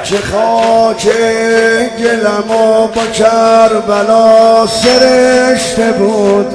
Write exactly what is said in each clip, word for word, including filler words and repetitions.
که خاک گلمو با کربلا سرشته بود،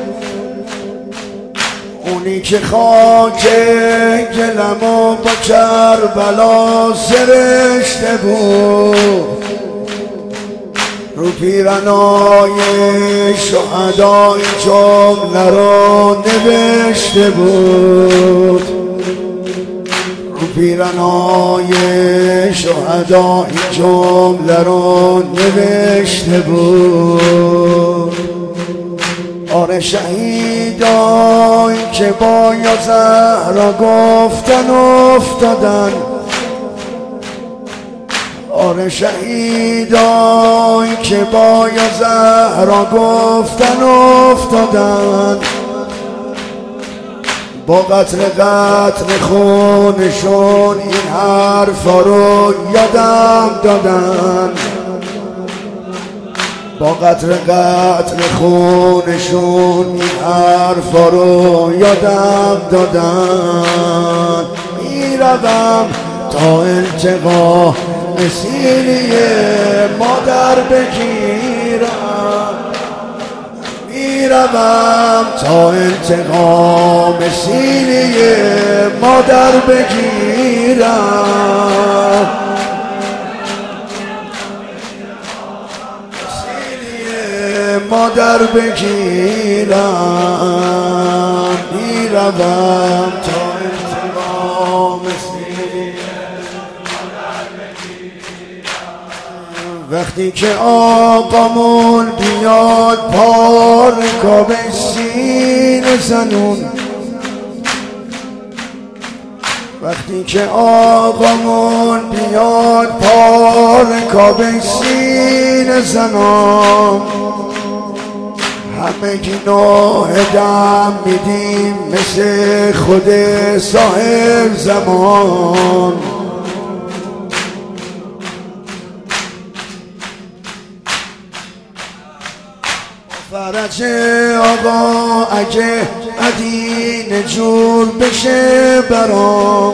اونی که خاک گلمو با کربلا سرشته بود، رو پیرنای شهدای جمله رو نوشته بود، رو پیرنای شهدای جمله رو نوشته بود. آره شهیدایی که با یا زهرا گفتن افتادن، آره شهیدایی که با یا زهرا گفتن افتادن، با قتل قتل خونشون این حرفا رو یادم دادن، با قطر قتل خونشون این حرفا رو یادم دادن. میروم تا التقا سینی مادر بگیرم، میروم تا التقا سینی مادر بگیرم، مادر بگیرم. میروم تا التقام سینی مادر بگیرم. وقتی که آقامون بیاد پار رکاب سینه زنون، وقتی که آقامون بیاد پار رکاب سینه زنان، همه گی نوع دم میدیم مثل خود صاحب زمان. فرج آقا اگه مدینه جور بشه برام،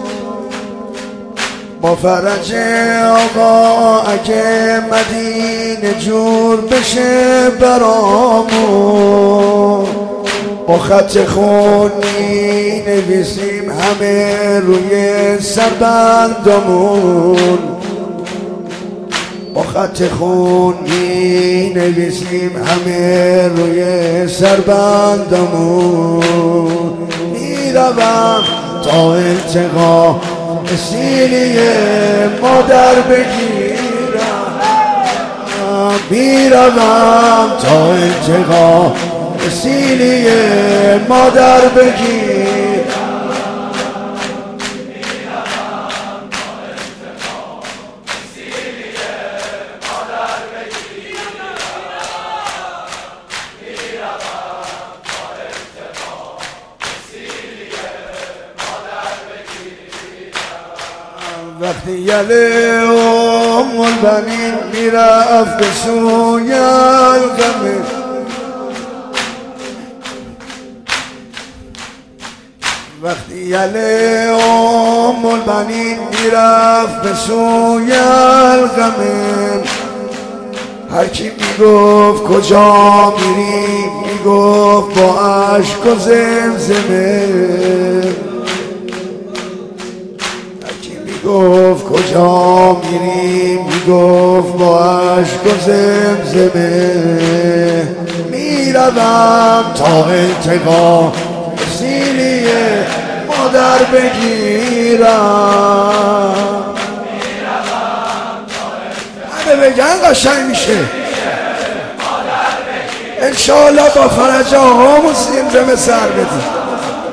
با فرج آقا اگه مدینه جور بشه برامون، با خط خونی نویسیم همه روی سربندمون، با خط خونی نویسیم همه روی سربندمون. میروم تا التقا سینی مادر بگیرم، میروم تا التقا سینی مادر بگیرم، وقتی یله ام البنین میرفت به سوی القمه، وقتی یله ام البنین میرفت به سوی القمه، هر کی میگفت کجا میری میگفت با عشق و زمزمه، گفت کجا میری میگفت با عشق و زمزمه. میروم تا التقا سینی مادر بگیرم، همه بگن قشنگ میشه انشاءالله. با فرج آقامون زمزمه سر بدیم.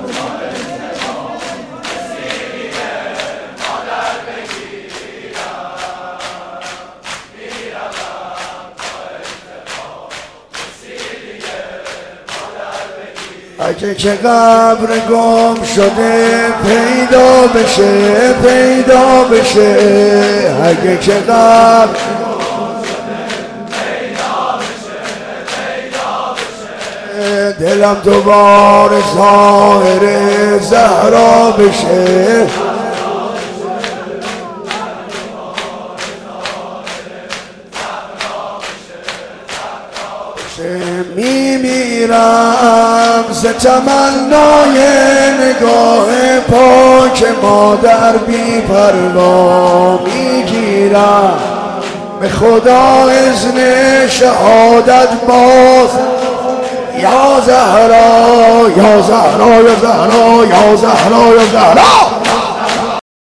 اگه که قبر گم شده پیدا بشه پیدا بشه، اگه که قبر گم شده پیدا بشه پیدا بشه، دلم دوباره ظاهر زهرا بشه، چه میمیرم ز تمنای نگاه پاک مادر بی پروا میگیرم به خدا اذن شهادت باز یا زهرا یا زهرا یا زهرا یا زهرا یا زهرا